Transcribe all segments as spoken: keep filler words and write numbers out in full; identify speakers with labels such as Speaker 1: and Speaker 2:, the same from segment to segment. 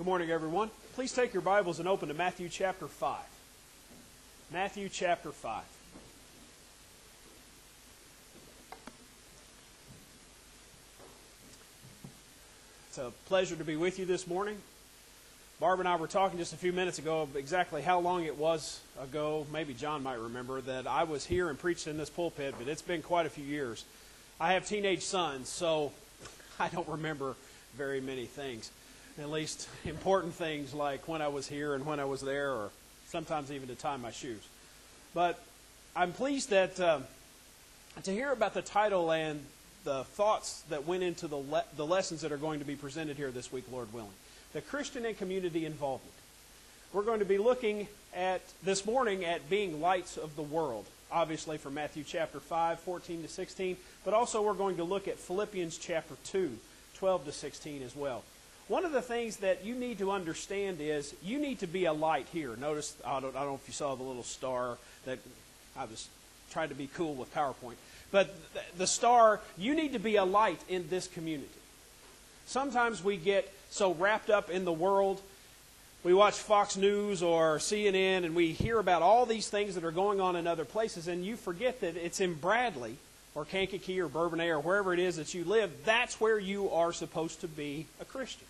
Speaker 1: Good morning, everyone. Please take your Bibles and open to Matthew chapter five. Matthew chapter five. It's a pleasure to be with you this morning. Barb and I were talking just a few minutes ago of exactly how long it was ago, maybe John might remember, that I was here and preached in this pulpit, but it's been quite a few years. I have teenage sons, so I don't remember very many things. At least important things like when I was here and when I was there, or sometimes even to tie my shoes. But I'm pleased that uh, to hear about the title and the thoughts that went into the le- the lessons that are going to be presented here this week, Lord willing. The Christian and community involvement. We're going to be looking at this morning at being lights of the world, obviously from Matthew chapter five, fourteen to sixteen, but also we're going to look at Philippians chapter two, twelve to sixteen as well. One of the things that you need to understand is you need to be a light here. Notice, I don't, I don't know if you saw the little star that I was trying to be cool with PowerPoint. But the star, you need to be a light in this community. Sometimes we get so wrapped up in the world. We watch Fox News or C N N and we hear about all these things that are going on in other places, and you forget that it's in Bradley or Kankakee or Bourbonnais or wherever it is that you live. That's where you are supposed to be a Christian.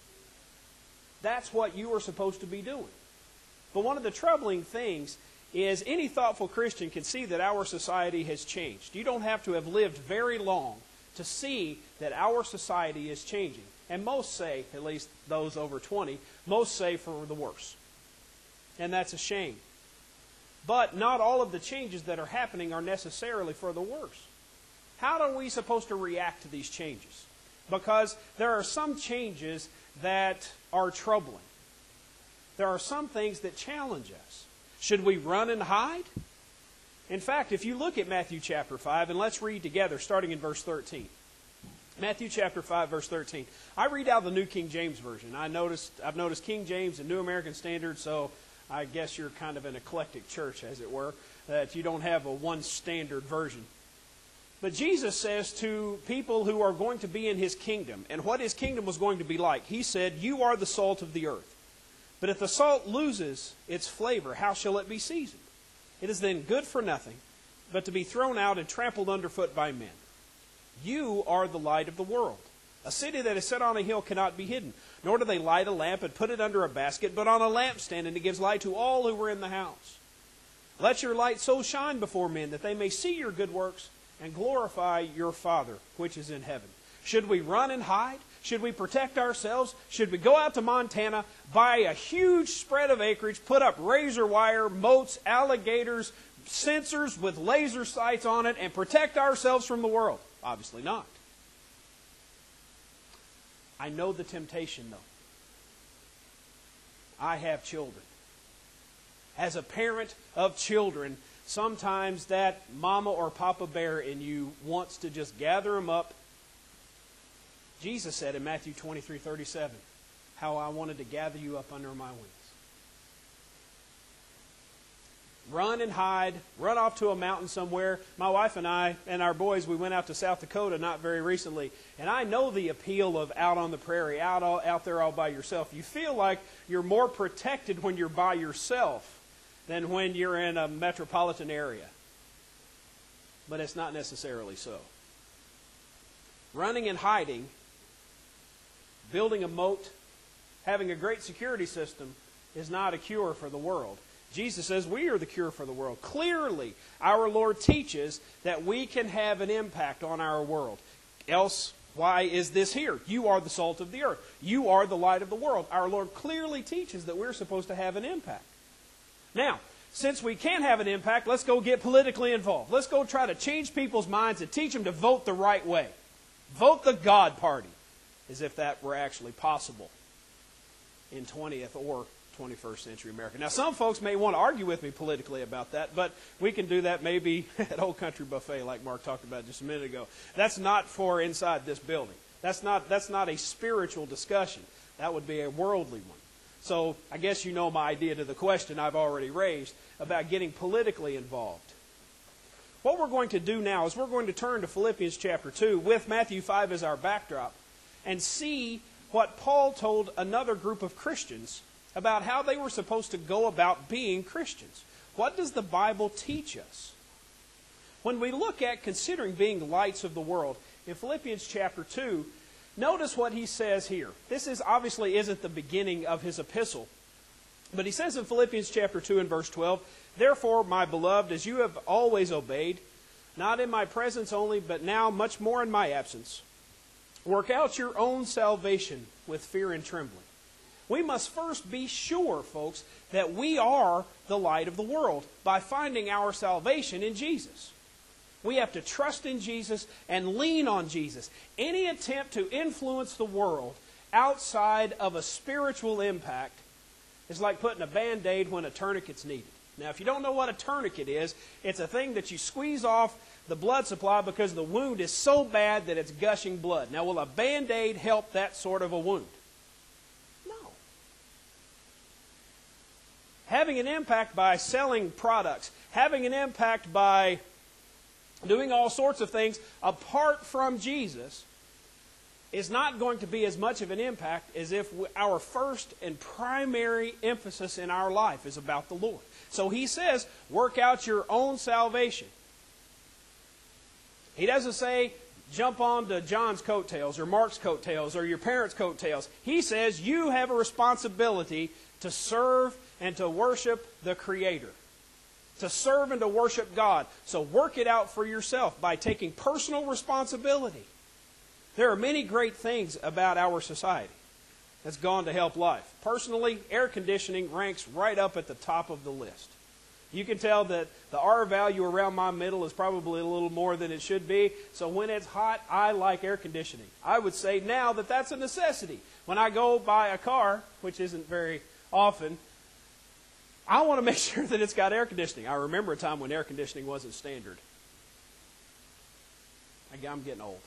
Speaker 1: That's what you are supposed to be doing. But one of the troubling things is any thoughtful Christian can see that our society has changed. You don't have to have lived very long to see that our society is changing. And most say, at least those over twenty, most say for the worse. And that's a shame. But not all of the changes that are happening are necessarily for the worse. How are we supposed to react to these changes? Because there are some changes that are troubling. There are some things that challenge us. Should we run and hide? In fact, if you look at Matthew chapter five, and let's read together, starting in verse thirteen. Matthew chapter five, verse thirteen. I read out the New King James Version. I noticed, I've noticed King James and New American Standard, so I guess you're kind of an eclectic church, as it were, that you don't have a one standard version. But Jesus says to people who are going to be in His kingdom, and what His kingdom was going to be like, He said, "You are the salt of the earth. But if the salt loses its flavor, how shall it be seasoned? It is then good for nothing, but to be thrown out and trampled underfoot by men. You are the light of the world. A city that is set on a hill cannot be hidden, nor do they light a lamp and put it under a basket, but on a lampstand, and it gives light to all who are in the house. Let your light so shine before men that they may see your good works and glorify your Father which is in heaven." Should we run and hide? Should we protect ourselves? Should we go out to Montana, buy a huge spread of acreage, put up razor wire, moats, alligators, sensors with laser sights on it, and protect ourselves from the world? Obviously not. I know the temptation, though. I have children. As a parent of children, sometimes that mama or papa bear in you wants to just gather them up. Jesus said in Matthew twenty-three thirty-seven, "How I wanted to gather you up under my wings." Run and hide. Run off to a mountain somewhere. My wife and I and our boys, we went out to South Dakota not very recently. And I know the appeal of out on the prairie, out, all, out there all by yourself. You feel like you're more protected when you're by yourself than when you're in a metropolitan area. But it's not necessarily so. Running and hiding, building a moat, having a great security system is not a cure for the world. Jesus says we are the cure for the world. Clearly, our Lord teaches that we can have an impact on our world. Else, why is this here? You are the salt of the earth. You are the light of the world. Our Lord clearly teaches that we're supposed to have an impact. Now, since we can have an impact, let's go get politically involved. Let's go try to change people's minds and teach them to vote the right way. Vote the God Party, as if that were actually possible in twentieth or twenty-first century America. Now, some folks may want to argue with me politically about that, but we can do that maybe at Old Country Buffet like Mark talked about just a minute ago. That's not for inside this building. That's not, that's not a spiritual discussion. That would be a worldly one. So I guess you know my idea to the question I've already raised about getting politically involved. What we're going to do now is we're going to turn to Philippians chapter two with Matthew five as our backdrop and see what Paul told another group of Christians about how they were supposed to go about being Christians. What does the Bible teach us? When we look at considering being lights of the world, in Philippians chapter two, notice what he says here. This is obviously isn't the beginning of his epistle. But he says in Philippians chapter two and verse twelve, "Therefore, my beloved, as you have always obeyed, not in my presence only, but now much more in my absence, work out your own salvation with fear and trembling." We must first be sure, folks, that we are the light of the world by finding our salvation in Jesus. We have to trust in Jesus and lean on Jesus. Any attempt to influence the world outside of a spiritual impact is like putting a Band-Aid when a tourniquet's needed. Now, if you don't know what a tourniquet is, it's a thing that you squeeze off the blood supply because the wound is so bad that it's gushing blood. Now, will a Band-Aid help that sort of a wound? No. Having an impact by selling products, having an impact by doing all sorts of things apart from Jesus is not going to be as much of an impact as if our first and primary emphasis in our life is about the Lord. So he says, work out your own salvation. He doesn't say, jump on to John's coattails or Mark's coattails or your parents' coattails. He says, you have a responsibility to serve and to worship the Creator. To serve and to worship God. So work it out for yourself by taking personal responsibility. There are many great things about our society that's gone to help life. Personally, air conditioning ranks right up at the top of the list. You can tell that the R value around my middle is probably a little more than it should be. So when it's hot, I like air conditioning. I would say now that that's a necessity. When I go buy a car, which isn't very often, I want to make sure that it's got air conditioning. I remember a time when air conditioning wasn't standard. I'm getting old.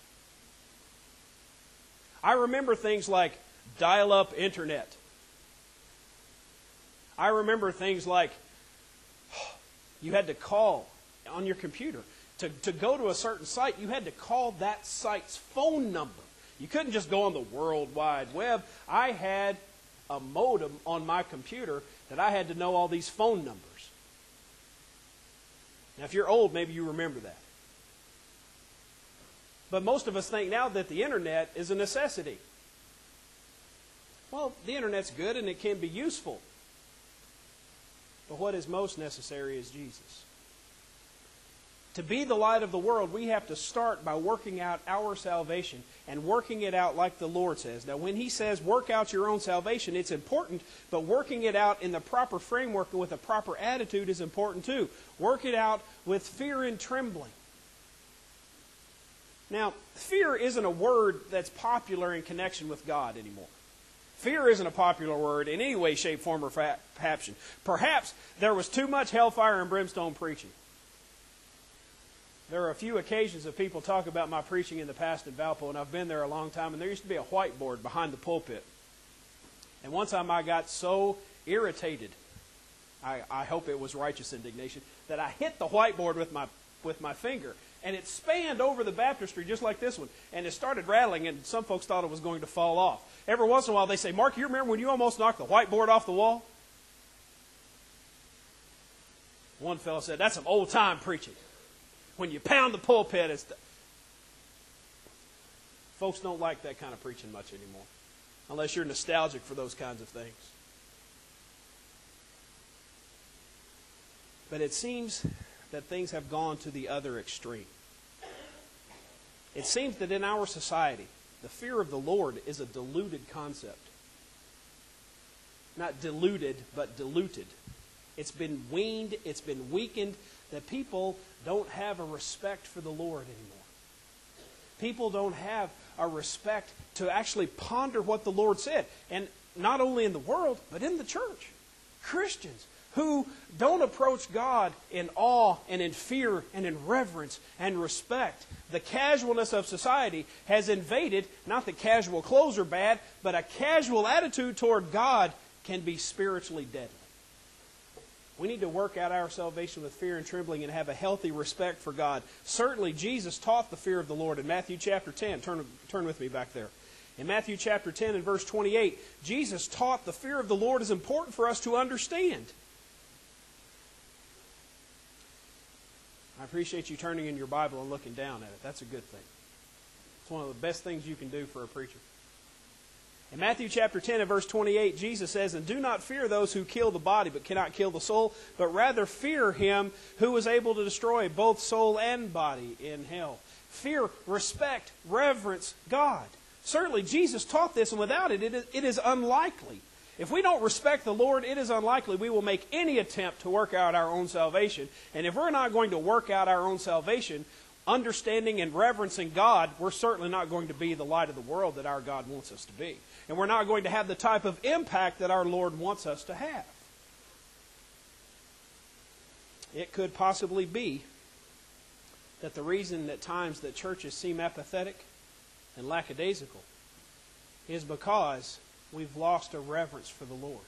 Speaker 1: I remember things like dial-up internet. I remember things like you had to call on your computer. To, to go to a certain site, you had to call that site's phone number. You couldn't just go on the World Wide Web. I had a modem on my computer that I had to know all these phone numbers. Now, if you're old, maybe you remember that. But most of us think now that the internet is a necessity. Well, the internet's good and it can be useful. But what is most necessary is Jesus. To be the light of the world, we have to start by working out our salvation and working it out like the Lord says. Now, when He says work out your own salvation, it's important, but working it out in the proper framework and with a proper attitude is important too. Work it out with fear and trembling. Now, fear isn't a word that's popular in connection with God anymore. Fear isn't a popular word in any way, shape, form, or fashion. Perhaps there was too much hellfire and brimstone preaching. There are a few occasions that people talk about my preaching in the past in Valpo, and I've been there a long time, and there used to be a whiteboard behind the pulpit. And one time I got so irritated, I, I hope it was righteous indignation, that I hit the whiteboard with my with my finger. And it spanned over the baptistry just like this one. And it started rattling, and some folks thought it was going to fall off. Every once in a while they say, Mark, you remember when you almost knocked the whiteboard off the wall? One fellow said, that's some old-time preaching. When you pound the pulpit, it's... The... Folks don't like that kind of preaching much anymore. Unless you're nostalgic for those kinds of things. But it seems that things have gone to the other extreme. It seems that in our society, the fear of the Lord is a diluted concept. Not diluted, but diluted. It's been weaned, it's been weakened, that people don't have a respect for the Lord anymore. People don't have a respect to actually ponder what the Lord said. And not only in the world, but in the church. Christians who don't approach God in awe and in fear and in reverence and respect. The casualness of society has invaded, not that casual clothes are bad, but a casual attitude toward God can be spiritually deadly. We need to work out our salvation with fear and trembling and have a healthy respect for God. Certainly, Jesus taught the fear of the Lord in Matthew chapter ten. Turn, turn with me back there. In Matthew chapter ten and verse twenty-eight, Jesus taught the fear of the Lord is important for us to understand. I appreciate you turning in your Bible and looking down at it. That's a good thing. It's one of the best things you can do for a preacher. In Matthew chapter ten and verse twenty-eight, Jesus says, "And do not fear those who kill the body but cannot kill the soul, but rather fear him who is able to destroy both soul and body in hell." Fear, respect, reverence God. Certainly Jesus taught this, and without it, it is, it is unlikely. If we don't respect the Lord, it is unlikely we will make any attempt to work out our own salvation. And if we're not going to work out our own salvation, understanding and reverencing God, we're certainly not going to be the light of the world that our God wants us to be. And we're not going to have the type of impact that our Lord wants us to have. It could possibly be that the reason at times that churches seem apathetic and lackadaisical is because we've lost a reverence for the Lord.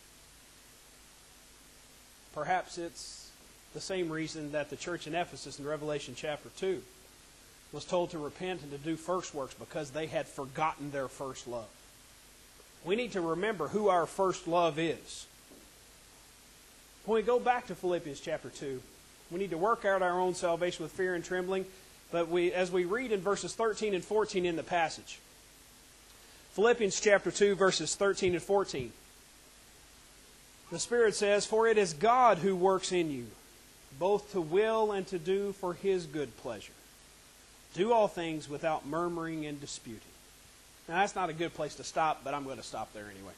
Speaker 1: Perhaps it's the same reason that the church in Ephesus in Revelation chapter two was told to repent and to do first works, because they had forgotten their first love. We need to remember who our first love is. When we go back to Philippians chapter two, we need to work out our own salvation with fear and trembling. But we, as we read in verses thirteen and fourteen in the passage, Philippians chapter two, verses thirteen and fourteen, the Spirit says, "For it is God who works in you, both to will and to do for His good pleasure. Do all things without murmuring and disputing." Now, that's not a good place to stop, but I'm going to stop there anyway.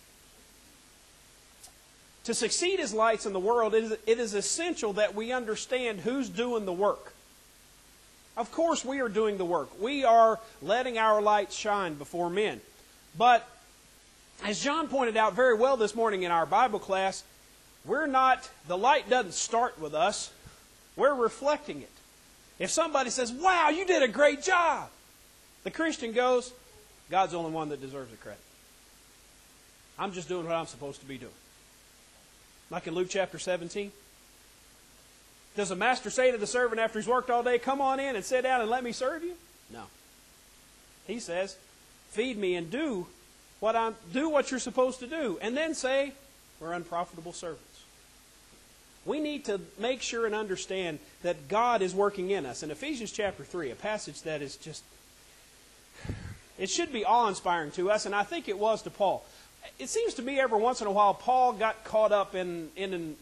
Speaker 1: To succeed as lights in the world, it is, it is essential that we understand who's doing the work. Of course, we are doing the work. We are letting our light shine before men. But, as John pointed out very well this morning in our Bible class, we're not, the light doesn't start with us. We're reflecting it. If somebody says, "Wow, you did a great job," the Christian goes, "God's the only one that deserves the credit. I'm just doing what I'm supposed to be doing." Like in Luke chapter seventeen. Does a master say to the servant after he's worked all day, "Come on in and sit down and let me serve you"? No. He says, "Feed me and do what I'm do what you're supposed to do," and then say, "We're unprofitable servants." We need to make sure and understand that God is working in us. In Ephesians chapter three, a passage that is just, it should be awe-inspiring to us, and I think it was to Paul. It seems to me every once in a while Paul got caught up in, in an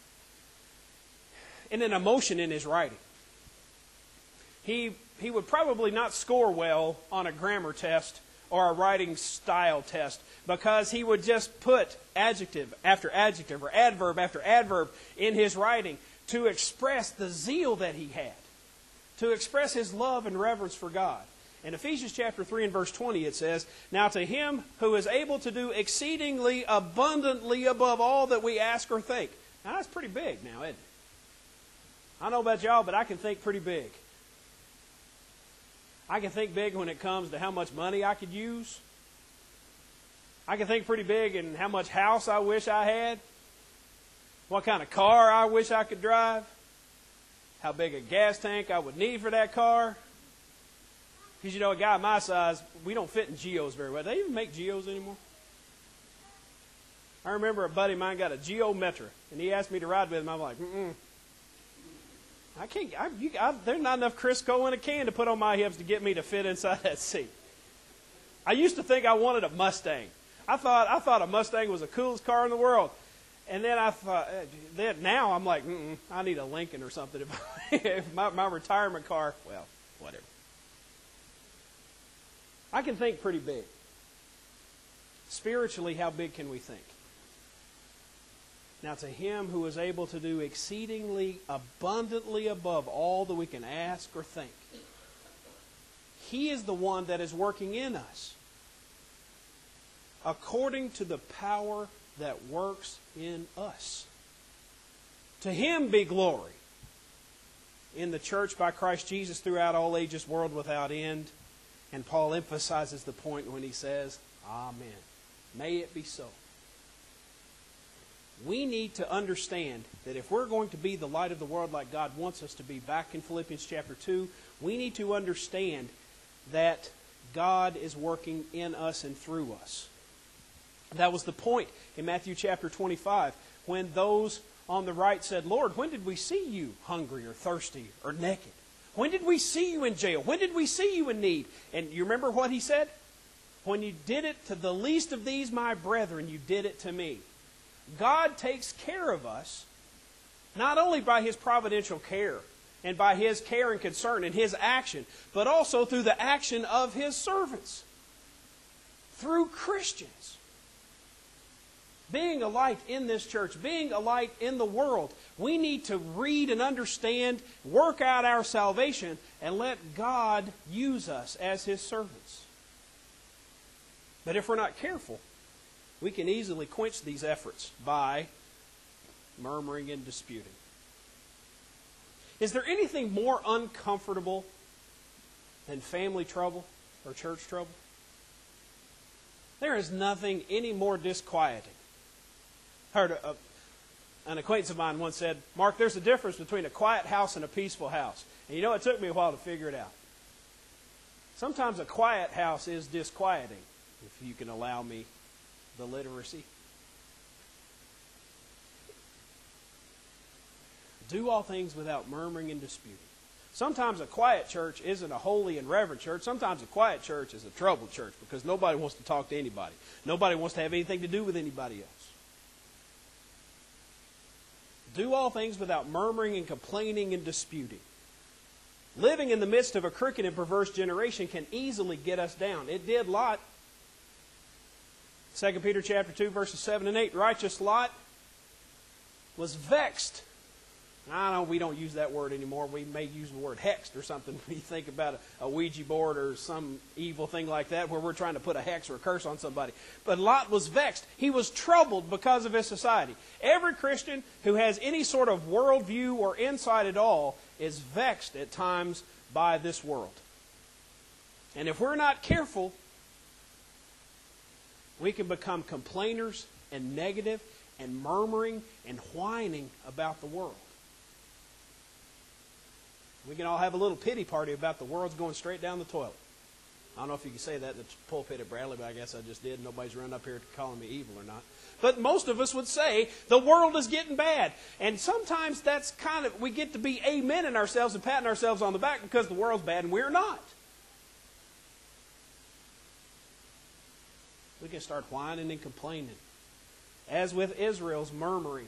Speaker 1: in an emotion in his writing. He, he would probably not score well on a grammar test or a writing style test, because he would just put adjective after adjective or adverb after adverb in his writing to express the zeal that he had, to express his love and reverence for God. In Ephesians chapter three and verse twenty it says, "Now to Him who is able to do exceedingly abundantly above all that we ask or think." Now that's pretty big now, isn't it? I don't know about y'all, but I can think pretty big. I can think big when it comes to how much money I could use. I can think pretty big in how much house I wish I had. What kind of car I wish I could drive. How big a gas tank I would need for that car. Because, you know, a guy my size, we don't fit in Geos very well. Do they even make Geos anymore? I remember a buddy of mine got a Geo Metra, and he asked me to ride with him. I'm like, mm-mm. I can't, I, you, I, there's not enough Crisco in a can to put on my hips to get me to fit inside that seat. I used to think I wanted a Mustang. I thought I thought a Mustang was the coolest car in the world. And then I thought, then now I'm like, mm-mm, I need a Lincoln or something. If, if my, my retirement car, well, whatever. I can think pretty big. Spiritually, how big can we think? Now to Him who is able to do exceedingly abundantly above all that we can ask or think. He is the one that is working in us according to the power that works in us. To Him be glory in the church by Christ Jesus throughout all ages, world without end. And Paul emphasizes the point when he says, Amen. May it be so. We need to understand that if we're going to be the light of the world like God wants us to be, back in Philippians chapter two, we need to understand that God is working in us and through us. That was the point in Matthew chapter twenty-five, when those on the right said, Lord, when did we see you hungry or thirsty or naked? When did we see you in jail? When did we see you in need? And you remember what he said? When you did it to the least of these, my brethren, you did it to me. God takes care of us, not only by His providential care and by His care and concern and His action, but also through the action of His servants, through Christians. Being a light in this church, being a light in the world, we need to read and understand, work out our salvation, and let God use us as His servants. But if we're not careful, we can easily quench these efforts by murmuring and disputing. Is there anything more uncomfortable than family trouble or church trouble? There is nothing any more disquieting. I heard a, a, an acquaintance of mine once said, Mark, there's a difference between a quiet house and a peaceful house. And you know, it took me a while to figure it out. Sometimes a quiet house is disquieting, if you can allow me the literacy. Do all things without murmuring and disputing. Sometimes a quiet church isn't a holy and reverent church. Sometimes a quiet church is a troubled church because nobody wants to talk to anybody. Nobody wants to have anything to do with anybody else. Do all things without murmuring and complaining and disputing. Living in the midst of a crooked and perverse generation can easily get us down. It did Lot. Second Peter chapter two, verses seven and eight. Righteous Lot was vexed. I know we don't use that word anymore. We may use the word hexed or something when you think about a, a Ouija board or some evil thing like that where we're trying to put a hex or a curse on somebody. But Lot was vexed. He was troubled because of his society. Every Christian who has any sort of worldview or insight at all is vexed at times by this world. And if we're not careful, we can become complainers and negative and murmuring and whining about the world. We can all have a little pity party about the world's going straight down the toilet. I don't know if you can say that in the pulpit at Bradley, but I guess I just did. Nobody's run up here calling me evil or not. But most of us would say the world is getting bad. And sometimes that's kind of, we get to be amening ourselves and patting ourselves on the back because the world's bad and we're not. We can start whining and complaining. As with Israel's murmuring.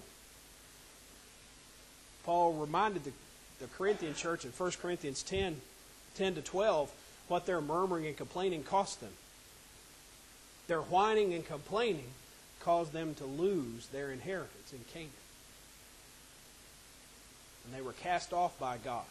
Speaker 1: Paul reminded the the Corinthian church in First Corinthians ten, ten to twelve, what their murmuring and complaining cost them. Their whining and complaining caused them to lose their inheritance in Canaan. And they were cast off by God.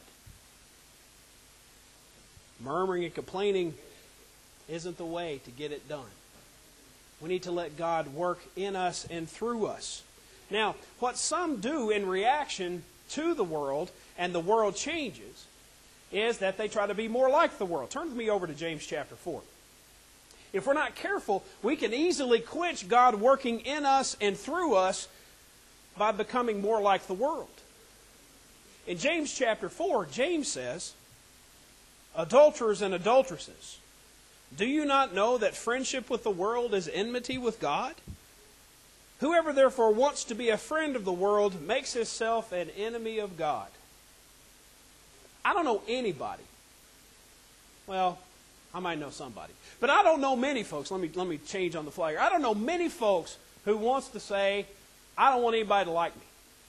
Speaker 1: Murmuring and complaining isn't the way to get it done. We need to let God work in us and through us. Now, what some do in reaction to the world, and the world changes, is that they try to be more like the world. Turn with me over to James chapter four. If we're not careful, we can easily quench God working in us and through us by becoming more like the world. In James chapter four, James says, adulterers and adulteresses, do you not know that friendship with the world is enmity with God? Whoever therefore wants to be a friend of the world makes himself an enemy of God. I don't know anybody. Well, I might know somebody. But I don't know many folks. Let me, let me change on the fly here. I don't know many folks who wants to say, I don't want anybody to like me.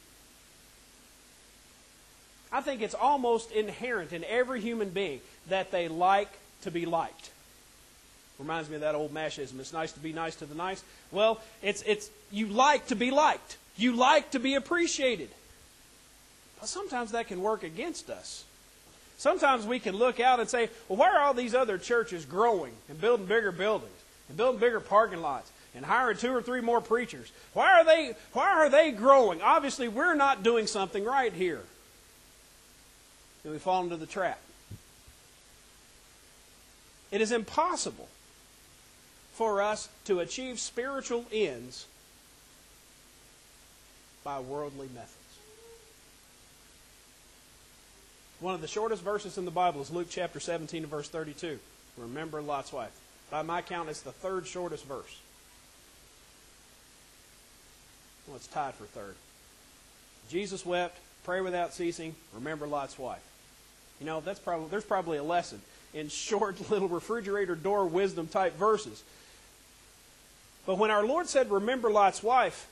Speaker 1: I think it's almost inherent in every human being that they like to be liked. Reminds me of that old mashism. It's nice to be nice to the nice. Well, it's it's you like to be liked. You like to be appreciated. But sometimes that can work against us. Sometimes we can look out and say, well, why are all these other churches growing and building bigger buildings and building bigger parking lots and hiring two or three more preachers? Why are they, why are they growing? Obviously, we're not doing something right here. And we fall into the trap. It is impossible for us to achieve spiritual ends by worldly methods. One of the shortest verses in the Bible is Luke chapter seventeen and verse thirty-two. Remember Lot's wife. By my count, it's the third shortest verse. Well, it's tied for third. Jesus wept, pray without ceasing, remember Lot's wife. You know, that's probably there's probably a lesson in short little refrigerator door wisdom type verses. But when our Lord said, remember Lot's wife,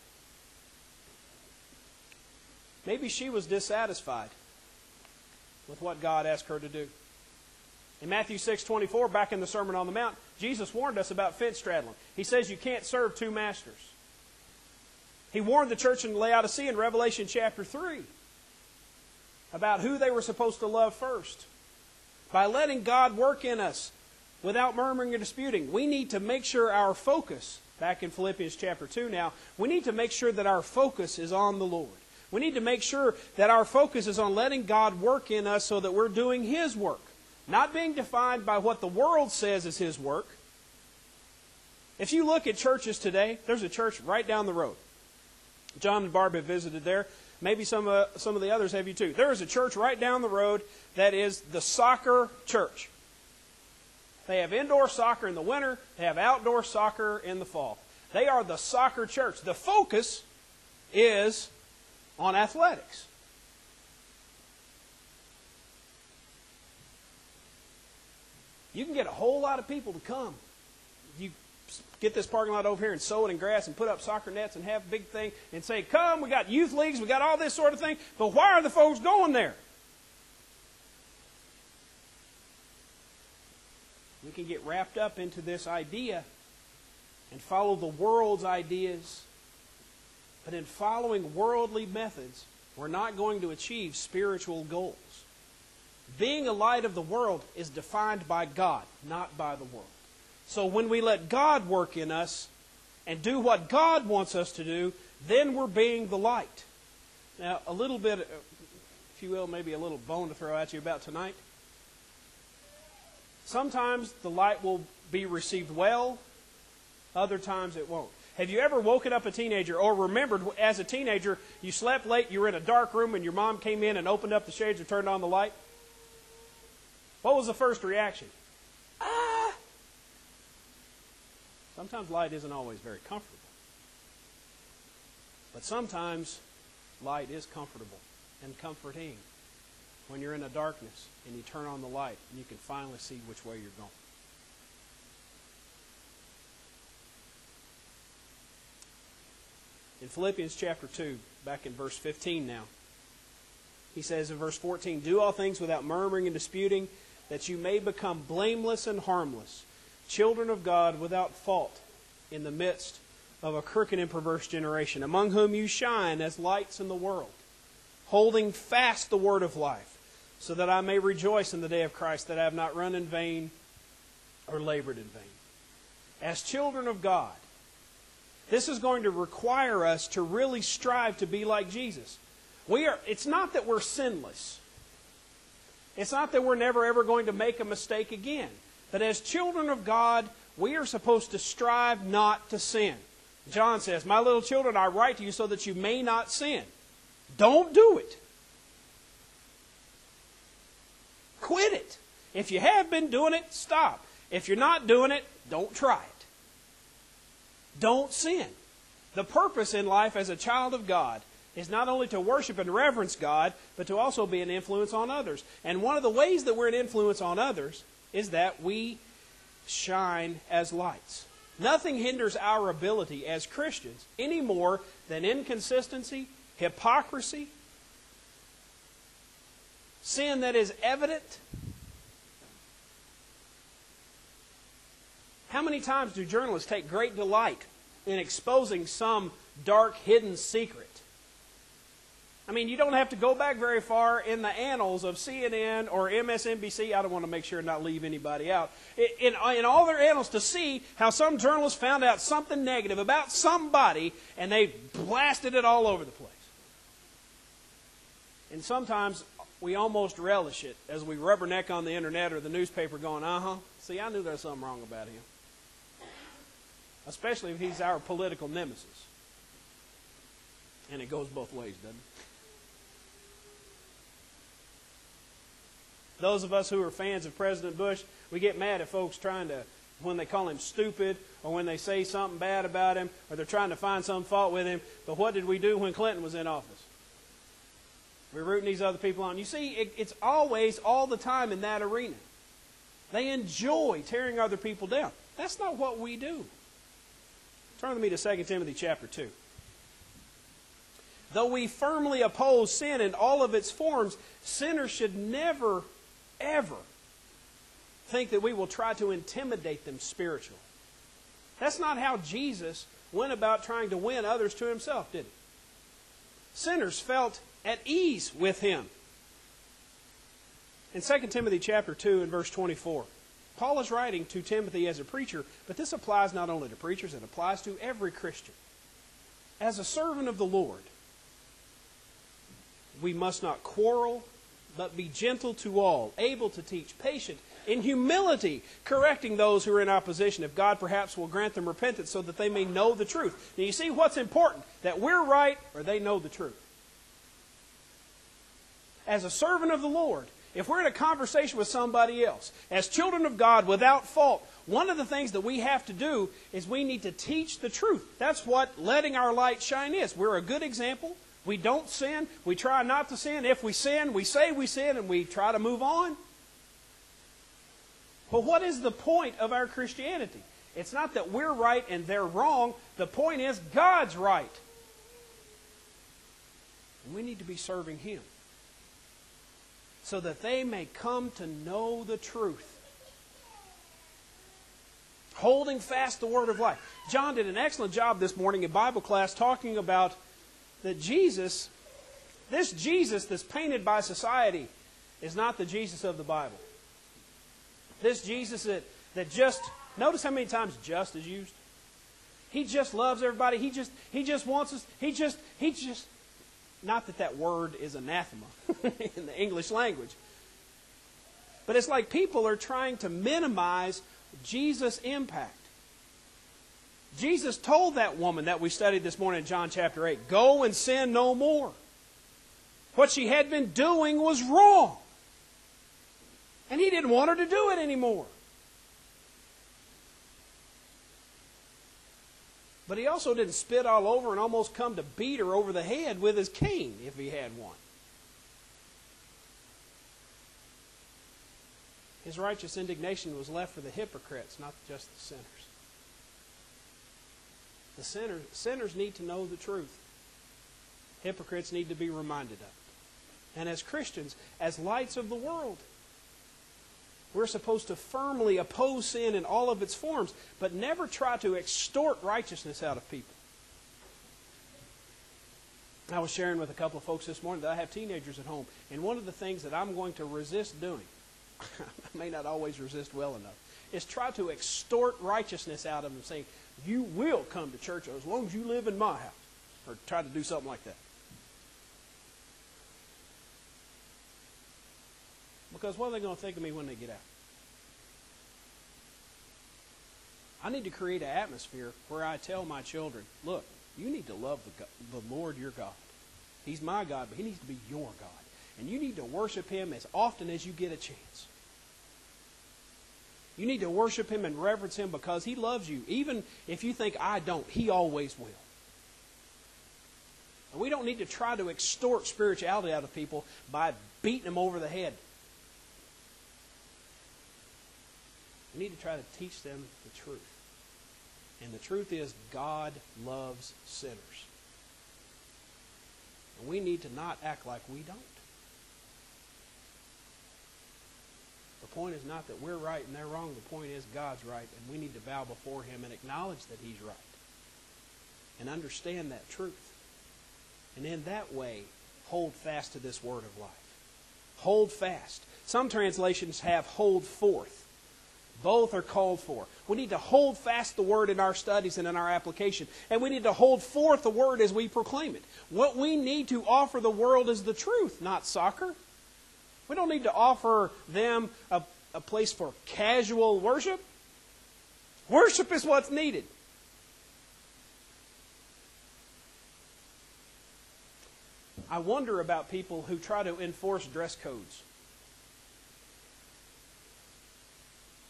Speaker 1: maybe she was dissatisfied with what God asked her to do. In Matthew six twenty-four, back in the Sermon on the Mount, Jesus warned us about fence straddling. He says you can't serve two masters. He warned the church in Laodicea in Revelation chapter three about who they were supposed to love first. By letting God work in us without murmuring or disputing, we need to make sure our focus, back in Philippians chapter two now, we need to make sure that our focus is on the Lord. We need to make sure that our focus is on letting God work in us so that we're doing His work. Not being defined by what the world says is His work. If you look at churches today, there's a church right down the road. John and Barb have visited there. Maybe some, uh, some of the others have you too. There is a church right down the road that is the soccer church. They have indoor soccer in the winter. They have outdoor soccer in the fall. They are the soccer church. The focus is on athletics. You can get a whole lot of people to come. You get this parking lot over here and sow it in grass and put up soccer nets and have a big thing and say, come, we got youth leagues, we got all this sort of thing. But why are the folks going there? We can get wrapped up into this idea and follow the world's ideas. But in following worldly methods, we're not going to achieve spiritual goals. Being a light of the world is defined by God, not by the world. So when we let God work in us and do what God wants us to do, then we're being the light. Now, a little bit, if you will, maybe a little bone to throw at you about tonight. Sometimes the light will be received well, other times it won't. Have you ever woken up a teenager or remembered as a teenager you slept late, you were in a dark room and your mom came in and opened up the shades and turned on the light? What was the first reaction? Ah! Sometimes light isn't always very comfortable. But sometimes light is comfortable and comforting when you're in a darkness and you turn on the light and you can finally see which way you're going. In Philippians chapter two, back in verse fifteen now, he says in verse fourteen, do all things without murmuring and disputing, that you may become blameless and harmless, children of God without fault in the midst of a crooked and perverse generation, among whom you shine as lights in the world, holding fast the word of life, so that I may rejoice in the day of Christ, that I have not run in vain or labored in vain. As children of God, this is going to require us to really strive to be like Jesus. We are. It's not that we're sinless. It's not that we're never ever going to make a mistake again. But as children of God, we are supposed to strive not to sin. John says, my little children, I write to you so that you may not sin. Don't do it. Quit it. If you have been doing it, stop. If you're not doing it, don't try it. Don't sin. The purpose in life as a child of God is not only to worship and reverence God, but to also be an influence on others. And one of the ways that we're an influence on others is that we shine as lights. Nothing hinders our ability as Christians any more than inconsistency, hypocrisy, sin that is evident. How many times do journalists take great delight in exposing some dark, hidden secret? I mean, you don't have to go back very far in the annals of C N N or M S N B C. I don't want to make sure and not leave anybody out. In, in all their annals to see how some journalists found out something negative about somebody and they blasted it all over the place. And sometimes we almost relish it as we rubberneck on the internet or the newspaper going, uh-huh, see, I knew there was something wrong about him. Especially if he's our political nemesis. And it goes both ways, doesn't it? Those of us who are fans of President Bush, We get mad at folks trying to, when they call him stupid, or when they say something bad about him, or they're trying to find some fault with him. But what did we do when Clinton was in office? We're rooting these other people on. You see, it, it's always, all the time in that arena. They enjoy tearing other people down. That's not what we do. Turn with me to Second Timothy chapter two. Though we firmly oppose sin in all of its forms, sinners should never, ever think that we will try to intimidate them spiritually. That's not how Jesus went about trying to win others to himself, did he? Sinners felt at ease with him. In Second Timothy chapter two and verse twenty-four, Paul is writing to Timothy as a preacher, but this applies not only to preachers, it applies to every Christian. As a servant of the Lord, we must not quarrel, but be gentle to all, able to teach, patient, in humility, correcting those who are in opposition, if God perhaps will grant them repentance so that they may know the truth. Now you see what's important, that we're right or they know the truth. As a servant of the Lord, if we're in a conversation with somebody else, as children of God without fault, one of the things that we have to do is we need to teach the truth. That's what letting our light shine is. We're a good example. We don't sin. We try not to sin. If we sin, we say we sin and we try to move on. But what is the point of our Christianity? It's not that we're right and they're wrong. The point is God's right. And we need to be serving Him, so that they may come to know the truth. Holding fast the word of life. John did an excellent job this morning in Bible class talking about that Jesus, this Jesus that's painted by society, is not the Jesus of the Bible. This Jesus that, that just, notice how many times just is used? He just loves everybody. He just, he just wants us. He just, he just, not that that word is anathema in the English language. But it's like people are trying to minimize Jesus' impact. Jesus told that woman that we studied this morning in John chapter eight, go and sin no more. What she had been doing was wrong. And He didn't want her to do it anymore. But He also didn't spit all over and almost come to beat her over the head with His cane if He had one. His righteous indignation was left for the hypocrites, not just the sinners. The sinners, sinners need to know the truth. Hypocrites need to be reminded of it. And as Christians, as lights of the world, we're supposed to firmly oppose sin in all of its forms, but never try to extort righteousness out of people. I was sharing with a couple of folks this morning that I have teenagers at home, and one of the things that I'm going to resist doing, I may not always resist well enough, is try to extort righteousness out of them, saying, you will come to church as long as you live in my house, or try to do something like that. Because what are they going to think of me when they get out? I need to create an atmosphere where I tell my children, look, you need to love the, God, the Lord your God. He's my God, but He needs to be your God. And you need to worship Him as often as you get a chance. You need to worship Him and reverence Him because He loves you. Even if you think I don't, He always will. And we don't need to try to extort spirituality out of people by beating them over the head. We need to try to teach them the truth. And the truth is, God loves sinners. And we need to not act like we don't. The point is not that we're right and they're wrong. The point is God's right, and we need to bow before Him and acknowledge that He's right. And understand that truth. And in that way, hold fast to this word of life. Hold fast. Some translations have hold forth. Both are called for. We need to hold fast the Word in our studies and in our application. And we need to hold forth the Word as we proclaim it. What we need to offer the world is the truth, not soccer. We don't need to offer them a, a place for casual worship. Worship is what's needed. I wonder about people who try to enforce dress codes.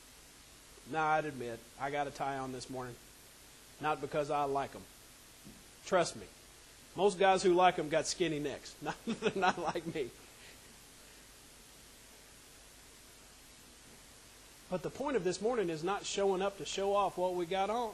Speaker 1: Now, I'd admit, I got a tie on this morning. Not because I like them. Trust me. Most guys who like them got skinny necks. Not, not like me. But the point of this morning is not showing up to show off what we got on.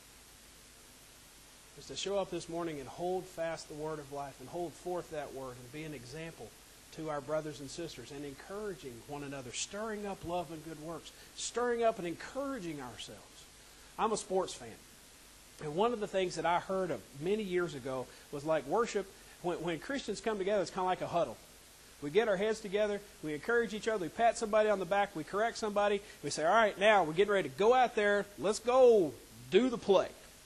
Speaker 1: It's to show up this morning and hold fast the word of life and hold forth that word and be an example to our brothers and sisters and encouraging one another, stirring up love and good works, stirring up and encouraging ourselves. I'm a sports fan. And one of the things that I heard of many years ago was like worship, when, when Christians come together, it's kind of like a huddle. We get our heads together, we encourage each other, we pat somebody on the back, we correct somebody, we say, all right, now we're getting ready to go out there, let's go do the play.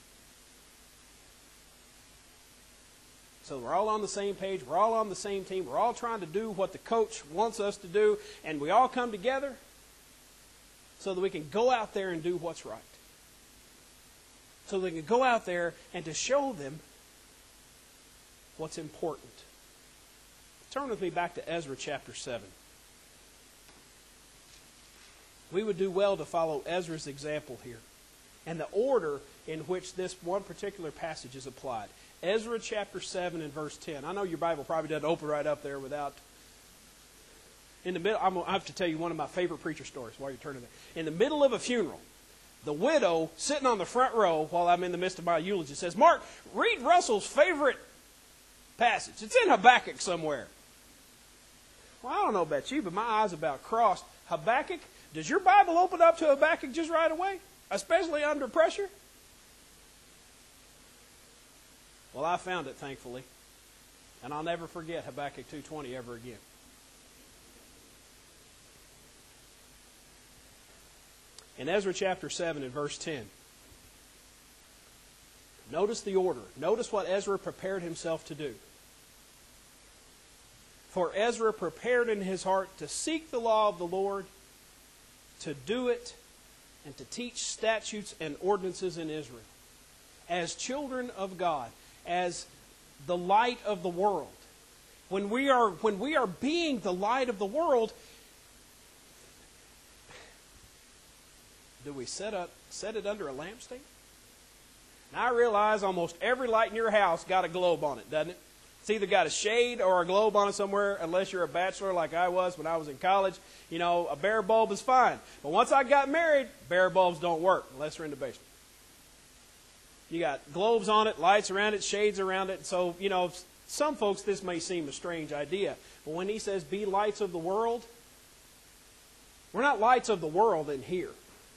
Speaker 1: So we're all on the same page, we're all on the same team, we're all trying to do what the coach wants us to do, and we all come together so that we can go out there and do what's right. So that we can go out there and to show them what's important. Turn with me back to Ezra chapter seven. We would do well to follow Ezra's example here and the order in which this one particular passage is applied. Ezra chapter seven and verse ten. I know your Bible probably doesn't open right up there without... In the middle, I'm going to have to tell you one of my favorite preacher stories while you're turning there. In the middle of a funeral, the widow sitting on the front row while I'm in the midst of my eulogy says, Mark, read Russell's favorite passage. It's in Habakkuk somewhere. Well, I don't know about you, but my eyes about crossed. Habakkuk? Does your Bible open up to Habakkuk just right away? Especially under pressure? Well, I found it, thankfully. And I'll never forget Habakkuk two twenty ever again. In Ezra chapter seven and verse ten, notice the order. Notice what Ezra prepared himself to do. For Ezra prepared in his heart to seek the law of the Lord, to do it, and to teach statutes and ordinances in Israel. As children of God, as the light of the world. When we are, when we are being the light of the world, do we set up set it under a lampstand? Now I realize almost every light in your house got a globe on it, doesn't it? It's either got a shade or a globe on it somewhere, unless you're a bachelor like I was when I was in college. You know, a bare bulb is fine. But once I got married, bare bulbs don't work unless they're in the basement. You got globes on it, lights around it, shades around it. So, you know, some folks this may seem a strange idea. But when he says, be lights of the world, we're not lights of the world in here.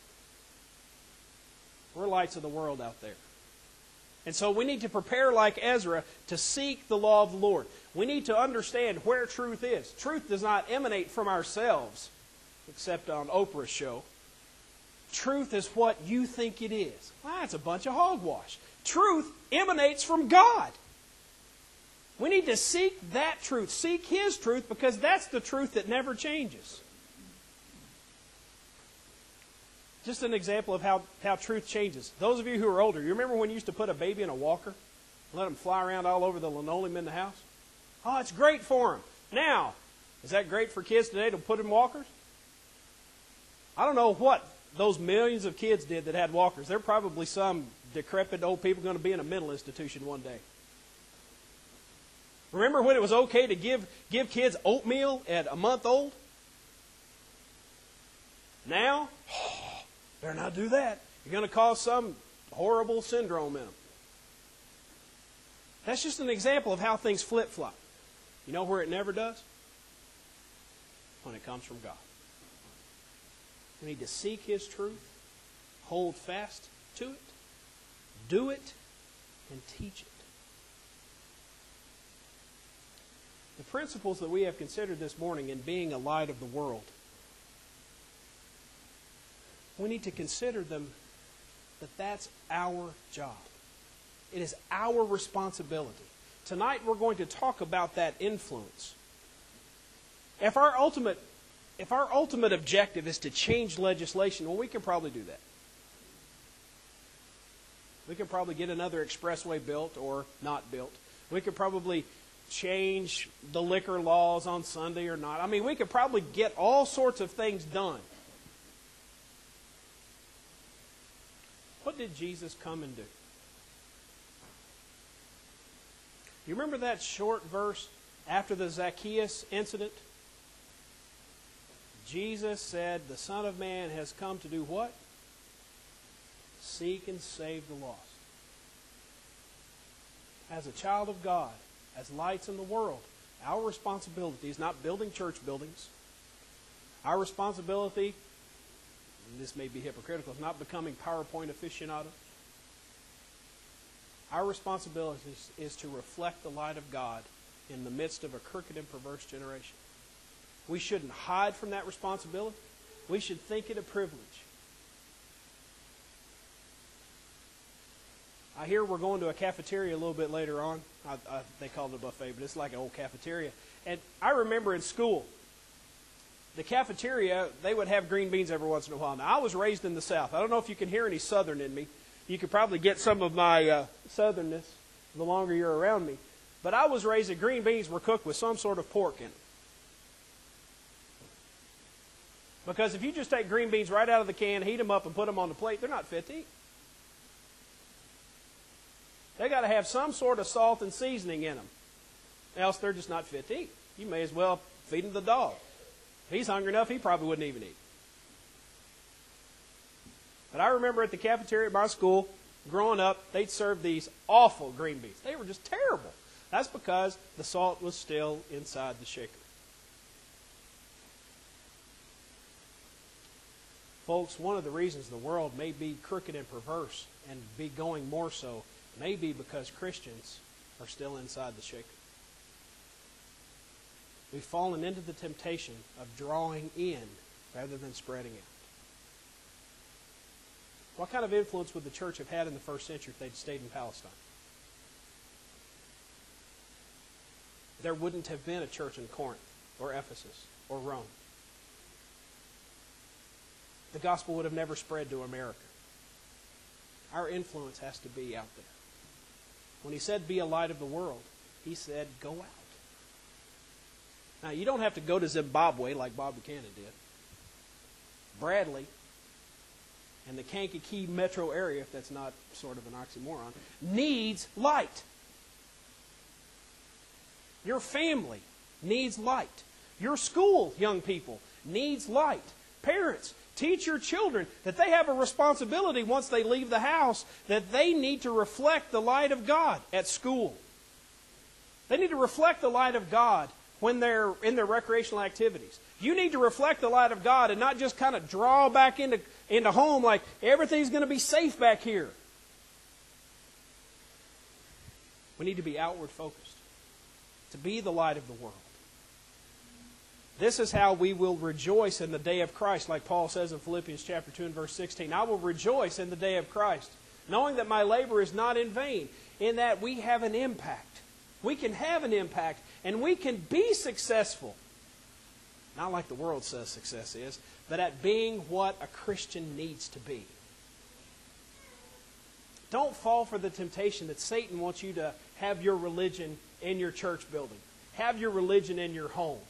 Speaker 1: We're lights of the world out there. And so we need to prepare like Ezra to seek the law of the Lord. We need to understand where truth is. Truth does not emanate from ourselves, except on Oprah's show. Truth is what you think it is. Well, that's a bunch of hogwash. Truth emanates from God. We need to seek that truth, seek His truth, because that's the truth that never changes. Just an example of how, how truth changes. Those of you who are older, you remember when you used to put a baby in a walker? Let them fly around all over the linoleum in the house? Oh, it's great for them. Now, is that great for kids today to put in walkers? I don't know what those millions of kids did that had walkers. There are probably some decrepit old people going to be in a mental institution one day. Remember when it was okay to give, give kids oatmeal at a month old? Now, oh, better not do that. You're going to cause some horrible syndrome in them. That's just an example of how things flip-flop. You know where it never does? When it comes from God. We need to seek His truth, hold fast to it, do it, and teach it. The principles that we have considered this morning in being a light of the world, we need to consider them that that's our job. It is our responsibility. Tonight we're going to talk about that influence. If our ultimate If our ultimate objective is to change legislation, well, we can probably do that. We can probably get another expressway built or not built. We could probably change the liquor laws on Sunday or not. I mean, we could probably get all sorts of things done. did Jesus come and do? You remember that short verse after the Zacchaeus incident? Jesus said, the Son of Man has come to do what? Seek and save the lost. As a child of God, as lights in the world, our responsibility is not building church buildings. Our responsibility, and this may be hypocritical, is not becoming PowerPoint aficionados. Our responsibility is, is to reflect the light of God in the midst of a crooked and perverse generation. We shouldn't hide from that responsibility. We should think it a privilege. I hear we're going to a cafeteria a little bit later on. I, I, they call it a buffet, but it's like an old cafeteria. And I remember in school, the cafeteria, they would have green beans every once in a while. Now, I was raised in the South. I don't know if you can hear any Southern in me. You could probably get some of my uh, Southernness the longer you're around me. But I was raised that green beans were cooked with some sort of pork in them. Because if you just take green beans right out of the can, heat them up, and put them on the plate, they're not fit to eat. They got to have some sort of salt and seasoning in them. Else they're just not fit to eat. You may as well feed them the dog. If he's hungry enough, he probably wouldn't even eat. But I remember at the cafeteria at my school, growing up, they'd serve these awful green beans. They were just terrible. That's because the salt was still inside the shaker. Folks, one of the reasons the world may be crooked and perverse and be going more so may be because Christians are still inside the shaker. We've fallen into the temptation of drawing in rather than spreading out. What kind of influence would the church have had in the first century if they'd stayed in Palestine? There wouldn't have been a church in Corinth or Ephesus or Rome. The gospel would have never spread to America. Our influence has to be out there. When he said, be a light of the world, he said, go out. Now, you don't have to go to Zimbabwe like Bob Buchanan did. Bradley and the Kankakee metro area, if that's not sort of an oxymoron, needs light. Your family needs light. Your school, young people, needs light. Parents, teach your children that they have a responsibility once they leave the house, that they need to reflect the light of God at school. They need to reflect the light of God when they're in their recreational activities. You need to reflect the light of God and not just kind of draw back into, into home like everything's going to be safe back here. We need to be outward focused, to be the light of the world. This is how we will rejoice in the day of Christ, like Paul says in Philippians chapter two and verse sixteen. I will rejoice in the day of Christ, knowing that my labor is not in vain, in that we have an impact. We can have an impact, and we can be successful. Not like the world says success is, but at being what a Christian needs to be. Don't fall for the temptation that Satan wants you to have your religion in your church building. Have your religion in your home.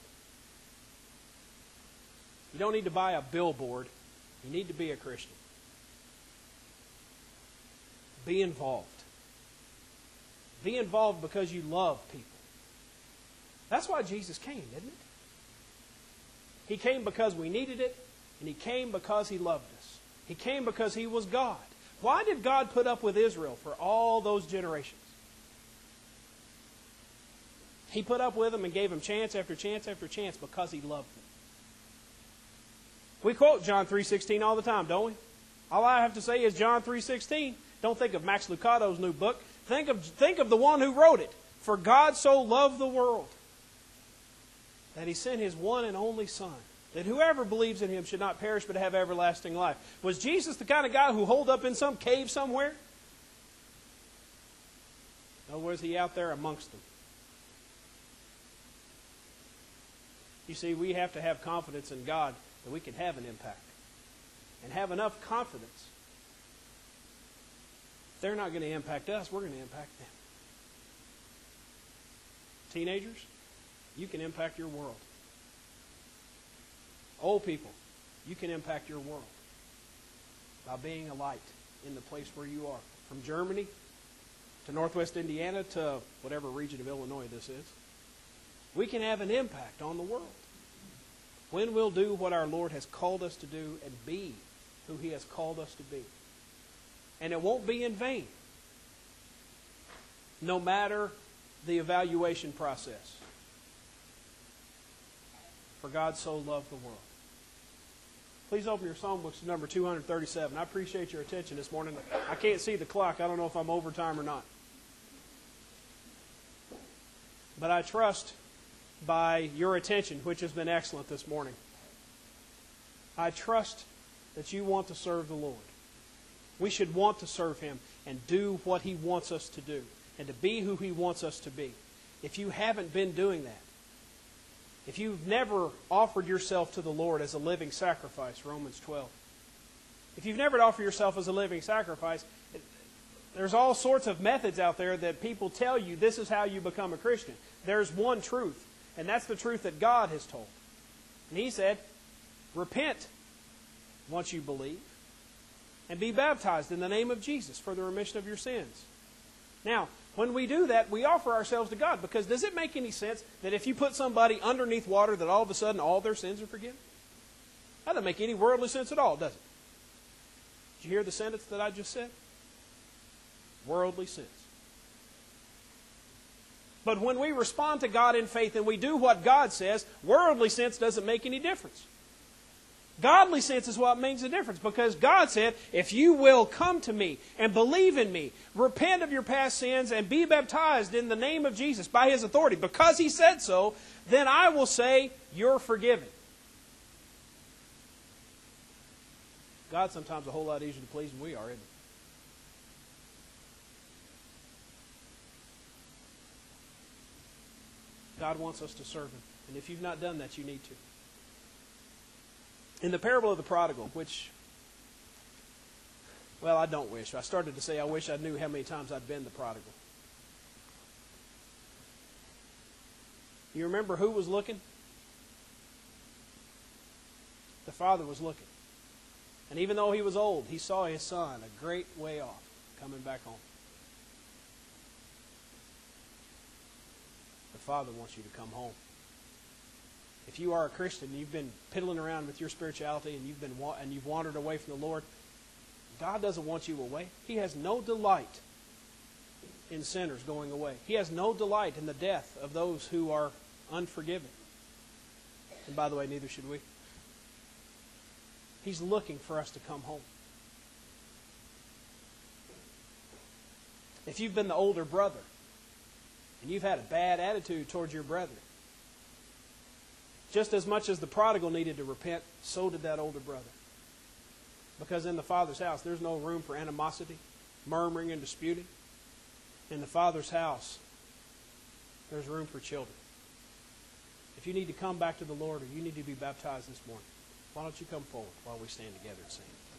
Speaker 1: You don't need to buy a billboard. You need to be a Christian. Be involved. Be involved because you love people. That's why Jesus came, isn't it? He came because we needed it, and He came because He loved us. He came because He was God. Why did God put up with Israel for all those generations? He put up with them and gave them chance after chance after chance because He loved them. We quote John three sixteen all the time, don't we? All I have to say is John three sixteen. Don't think of Max Lucado's new book. Think of, think of the one who wrote it. For God so loved the world that He sent His one and only Son, that whoever believes in Him should not perish but have everlasting life. Was Jesus the kind of guy who holed up in some cave somewhere? Or was He out there amongst them? You see, we have to have confidence in God that we can have an impact. And have enough confidence. If they're not going to impact us, we're going to impact them. Teenagers, you can impact your world. Old people, you can impact your world by being a light in the place where you are. From Germany to Northwest Indiana to whatever region of Illinois this is. We can have an impact on the world when we'll do what our Lord has called us to do and be who He has called us to be. And it won't be in vain, no matter the evaluation process. For God so loved the world. Please open your songbooks to number two hundred thirty-seven. I appreciate your attention this morning. I can't see the clock. I don't know if I'm over time or not. But I trust by your attention, which has been excellent this morning, I trust that you want to serve the Lord. We should want to serve Him and do what He wants us to do and to be who He wants us to be. If you haven't been doing that, if you've never offered yourself to the Lord as a living sacrifice, Romans twelve, if you've never offered yourself as a living sacrifice, there's all sorts of methods out there that people tell you this is how you become a Christian. There's one truth, and that's the truth that God has told. And He said, repent once you believe, and be baptized in the name of Jesus for the remission of your sins. Now, when we do that, we offer ourselves to God, because does it make any sense that if you put somebody underneath water that all of a sudden all their sins are forgiven? That doesn't make any worldly sense at all, does it? Did you hear the sentence that I just said? Worldly sense. But when we respond to God in faith and we do what God says, worldly sense doesn't make any difference. Godly sense is what makes a difference, because God said, if you will come to me and believe in me, repent of your past sins and be baptized in the name of Jesus by His authority, because He said so, then I will say you're forgiven. God's sometimes a whole lot easier to please than we are, isn't He? God wants us to serve Him. And if you've not done that, you need to. In the parable of the prodigal, which, well, I don't wish. I started to say I wish I knew how many times I'd been the prodigal. You remember who was looking? The father was looking. And even though he was old, he saw his son a great way off coming back home. The Father wants you to come home. If you are a Christian, you've been piddling around with your spirituality and you've been and you've wandered away from the Lord, God doesn't want you away. He has no delight in sinners going away. He has no delight in the death of those who are unforgiven. And by the way, neither should we. He's looking for us to come home. If you've been the older brother and you've had a bad attitude towards your brethren, just as much as the prodigal needed to repent, so did that older brother. Because in the Father's house, there's no room for animosity, murmuring, and disputing. In the Father's house, there's room for children. If you need to come back to the Lord or you need to be baptized this morning, why don't you come forward while we stand together and sing?